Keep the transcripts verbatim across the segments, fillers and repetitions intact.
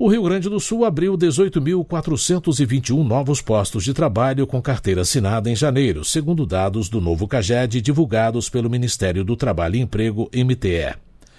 O Rio Grande do Sul abriu dezoito mil quatrocentos e vinte e um novos postos de trabalho com carteira assinada em janeiro, segundo dados do novo CAGED divulgados pelo Ministério do Trabalho e Emprego, M T E.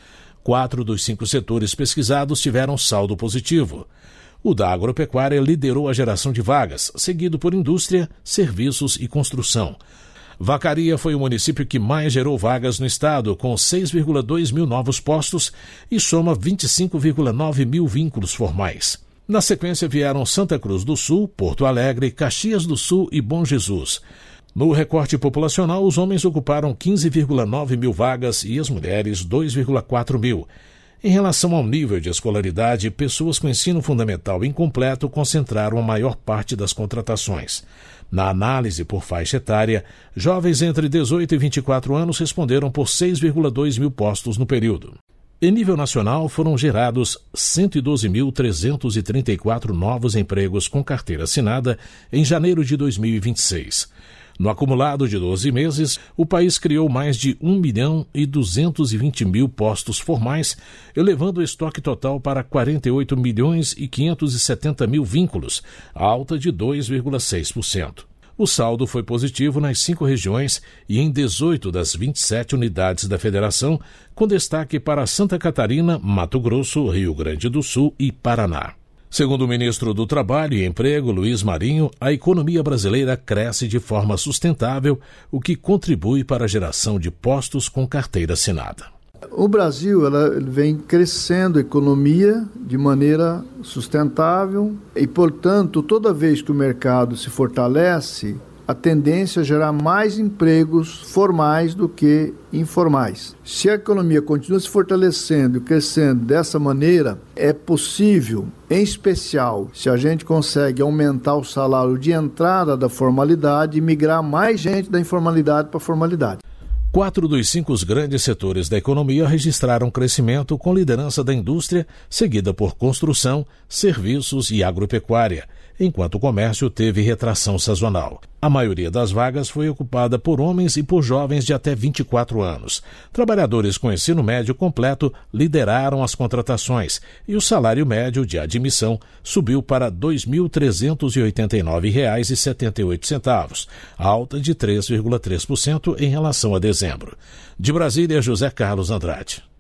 Quatro dos cinco setores pesquisados tiveram saldo positivo. O da agropecuária liderou a geração de vagas, seguido por indústria, serviços e construção. Vacaria foi o município que mais gerou vagas no estado, com seis vírgula dois mil novos postos e soma vinte e cinco vírgula nove mil vínculos formais. Na sequência vieram Santa Cruz do Sul, Porto Alegre, Caxias do Sul e Bom Jesus. No recorte populacional, os homens ocuparam quinze vírgula nove mil vagas e as mulheres dois vírgula quatro mil. Em relação ao nível de escolaridade, pessoas com ensino fundamental incompleto concentraram a maior parte das contratações. Na análise por faixa etária, jovens entre dezoito e vinte e quatro anos responderam por seis vírgula dois mil postos no período. Em nível nacional, foram gerados cento e doze mil trezentos e trinta e quatro novos empregos com carteira assinada em janeiro de dois mil e vinte e seis. No acumulado de doze meses, o país criou mais de um milhão e duzentos e vinte mil postos formais, elevando o estoque total para quarenta e oito milhões e quinhentos e setenta mil vínculos, alta de dois vírgula seis por cento. O saldo foi positivo nas cinco regiões e em dezoito das vinte e sete unidades da federação, com destaque para Santa Catarina, Mato Grosso, Rio Grande do Sul e Paraná. Segundo o ministro do Trabalho e Emprego, Luiz Marinho, a economia brasileira cresce de forma sustentável, o que contribui para a geração de postos com carteira assinada. O Brasil ela vem crescendo a economia de maneira sustentável e, portanto, toda vez que o mercado se fortalece, a tendência é gerar mais empregos formais do que informais. Se a economia continua se fortalecendo e crescendo dessa maneira, é possível, em especial, se a gente consegue aumentar o salário de entrada da formalidade e migrar mais gente da informalidade para a formalidade. Quatro dos cinco grandes setores da economia registraram crescimento com liderança da indústria, seguida por construção, serviços e agropecuária, enquanto o comércio teve retração sazonal. A maioria das vagas foi ocupada por homens e por jovens de até vinte e quatro anos. Trabalhadores com ensino médio completo lideraram as contratações e o salário médio de admissão subiu para dois mil trezentos e oitenta e nove reais e setenta e oito centavos, alta de três vírgula três por cento em relação a dezembro. De Brasília, José Carlos Andrade.